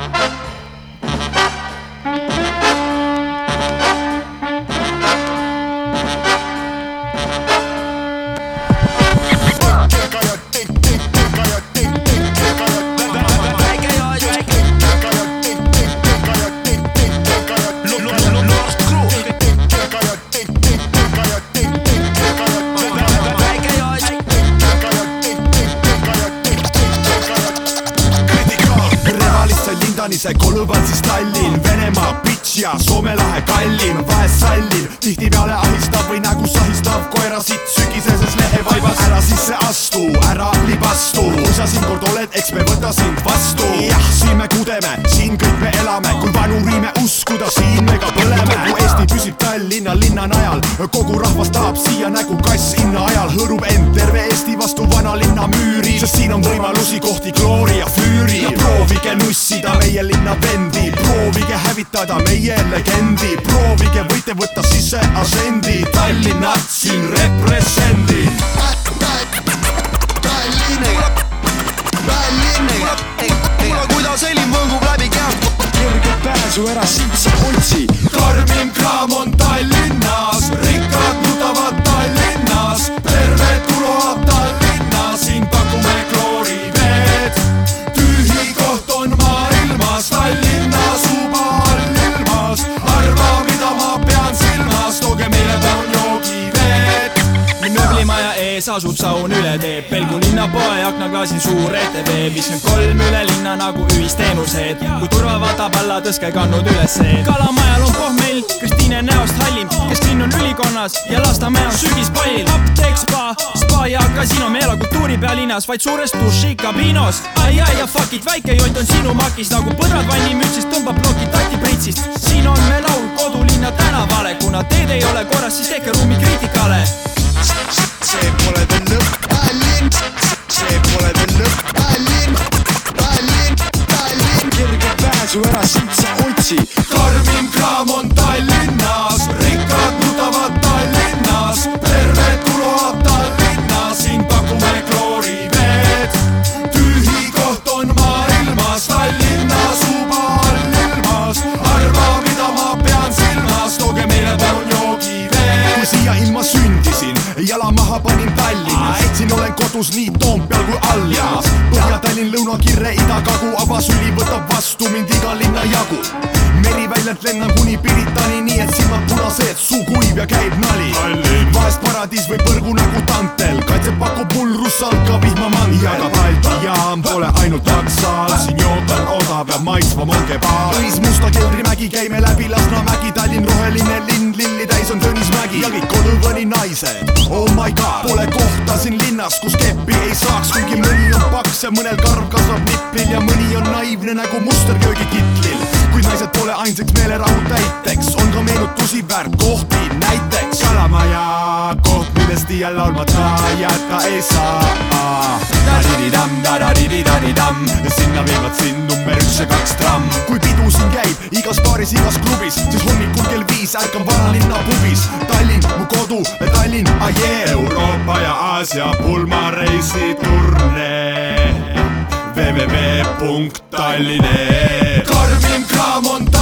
See Kolõban siis Tallinn, Venemaa bitch ja Soome lahe kallin. Vahest sallin, tihtipeale ahistab või nägu sahistav koera sitt sügiseses lehevaibas. Ära sisse astu, ära libastu, kui sa siin kord oled, eks me võta sind vastu. Jah, siin me kudeme, siin kõik me elame, kui vanuriime uskuda, siin me ka põleme. Kui Eesti püsib Tallinna linna najal, kogu rahvas tahab siia nägu kass inna ajal. Hõõrub end terve Eesti vastu vana linna müüri, sest siin on võimalusi kohti kloori ja füüri. Ja proovige nussida meie linna vendi, proovige hävitada meie legendi, proovige võite võtta sisse asendi, Tallinnat siin represendi. Kuule, kuidas helin võngub läbi käest. Kerge pääsu ära siit sa otsi. Karmim kraam on Tallinnas, rikkad nutavad Tallinnas, terve tuloab Tallinnas, siin pakume klooriveed. Tühi koht on maailmas, Tallinna suba all ilmas, arva mida ma pean silmas, tooge meile palun joogiveed. Mööblimaja ees asub saun üle tee, Pelgu linnapoe aknaklaasil suur ETV, 53 üle linna nagu ühisteenused, kui turva vaatab alla, tõske kannud üles. Kalamajal on pohmell, Kristiine näost hallim, kesklinn on ülikonnas ja Lasnamäe on sügispallil. Apteek, spa ja kasiino, me ela kultuuri pealinnas, vaid suures duši kabiinos. Ai ja fuck it, väike jott on sinu makis, nagu põdrad vannimütsist tõmbab ploki tati pritsist. Siin on me laul kodulinna tänavale, kuna teed ei ole korras, siis tehke ruumi kriitikale. See pole veel lõpp, Tallinn. See pole veel lõpp, Tallinn. Kerge pääsu ära siit sa otsi. Karmim kraam on Tallinnas, rikkad nutavad Tallinnas, terve tuloab Tallinnas, siin pakume klooriveed. Tühi koht on maailmas, Tallinna suba all ilmas, arva mida ma pean silmas, tooge meile palun joogiveed. Kui siia ilma sündisin, jala maha panin Tallinnas, siin olen kodus nii Toompeal kui Allinnas. Põhja-Tallinn, Lõuna-Kirre, Ida-Kagu, avasüli võtab vastu mind iga linna jagu. Meriväljalt lennan kuni Piritani, nii et silmad punased, suu kuiv ja käib nali. Vahest paradiis või põrgu nagu tantel, kaitseb pakub mul russalka vihmamantel. Ja ka Balti jaam pole ainult taksal, siin jood on odav ja maitsva monkebaal. Õis Musta Keldrimägi, käime läbi Lasnamägi, Tallinn roheline linn, lilli täis on Tõnismägi. Ja kõik Kolõvani naised, oh my god, pole kohta siin linnas, kus keppi ei saaks, kuigi mõni on paks ja mõnel karv kasvab niplil ja mõni on naivne nagu musterköögikitlil. Kuid naised pole ainsaks meelerahu täiteks, on ka meenutusi väärt kohti, näiteks Kalamaja, koht millest iial laulmata jätta ei saa. Darididam, darididadidam, sinna viivad sind number 1 ja 2 tramm. Kui pidu siin käib, igas baaris, igas klubis, siis hommikul kell 5 ärkan vanalinna pubis. Tallinn, mu kodu, Tallinn, ajee. Euroopa ja Aasia pulmareisiturne www.talline. Karmim kraam on